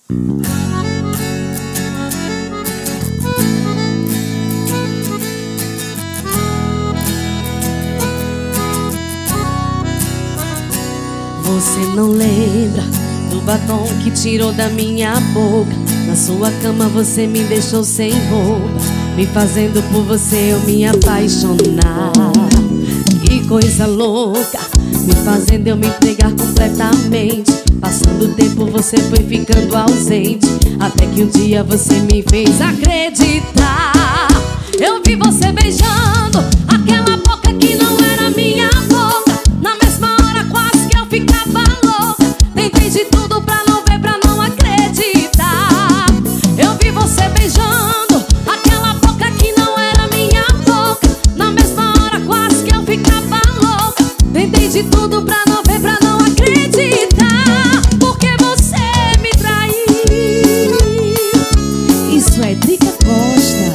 Você não lembra do batom que tirou da minha boca? Na sua cama você me deixou sem roupa, me fazendo por você eu me apaixonar. Que coisa louca, me fazendo eu me entregar completamente. Passando o tempo você foi ficando ausente, até que um dia você me fez acreditar. Eu vi você beijando aquela boca que não era minha boca. Na mesma hora quase que eu ficava louca. Tentei de tudo pra não ver, pra não acreditar. Eu vi você beijando aquela boca que não era minha boca. Na mesma hora quase que eu ficava louca. Tentei de tudo pra não ver, pra não acreditar. Porque você me traiu. Isso é Drica Costa.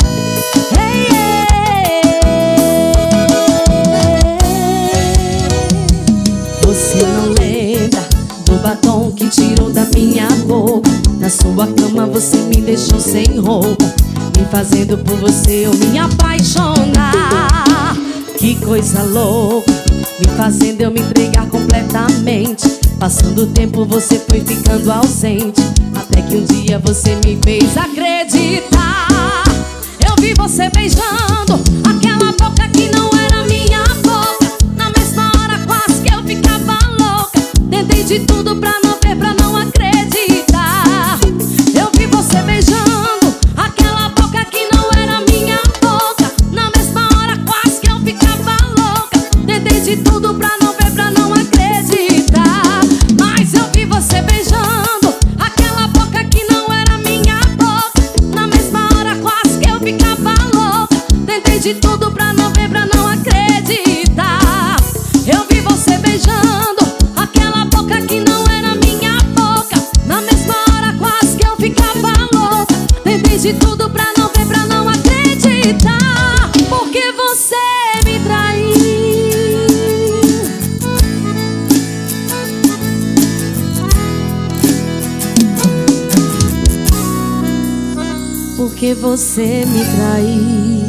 Você não lembra do batom que tirou da minha boca? Na sua cama você me deixou sem roupa, me fazendo por você eu me apaixonar. Que coisa louca, me fazendo eu me entregar completamente. Passando o tempo você foi ficando ausente, até que um dia você me fez acreditar. Eu vi você beijando aquela boca que não era minha boca. Na mesma hora quase que eu ficava louca. Tentei de tudo pra não ver, pra não acreditar. Eu vi você beijando aquela boca que não era minha boca. Na mesma hora quase que eu ficava louca. Tentei de tudo pra não ver, pra não acreditar. Mas eu vi você beijando aquela boca que não era minha boca. Na mesma hora quase que eu ficava louca. Tentei de tudo pra não ver, pra não acreditar. Eu vi você beijando aquela boca que não era minha boca. Na mesma hora quase que eu ficava louca. Tentei de tudo pra não ver, pra não acreditar. Porque você me traiu. Porque você me traiu.